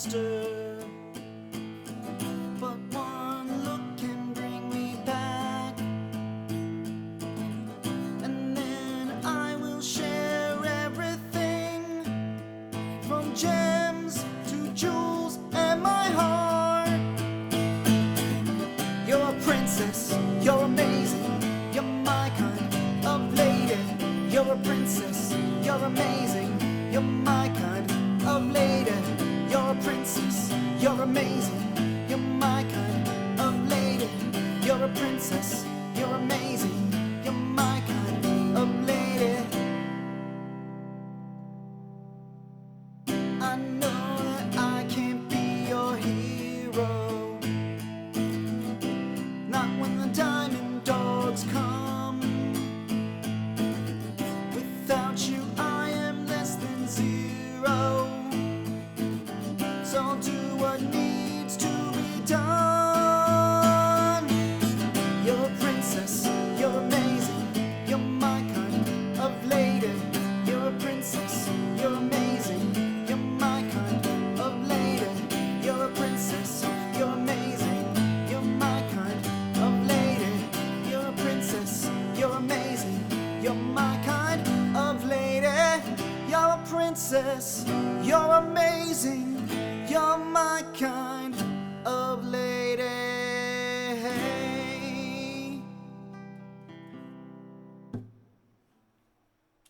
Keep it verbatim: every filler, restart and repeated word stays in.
monster, but one look can bring me back, and then I will share everything from gems to jewels and my heart. You're a princess, you're amazing, you're my kind of lady. You're a princess, you're amazing, you're my kind of lady. You're a princess, you're amazing, you're my kind of lady. You're a princess, you're amazing, you're my kind of lady. I know that I can't be your hero, not when the diamond dogs come. Without you I am less than zero, so do what needs to be done. You're a princess, you're amazing, you're my kind of lady. You're a princess, you're amazing, you're my kind of lady. You're a princess, you're amazing, you're my kind of lady. You're a princess, you're amazing, you're my kind of lady. You're a princess, you're amazing, you're my kind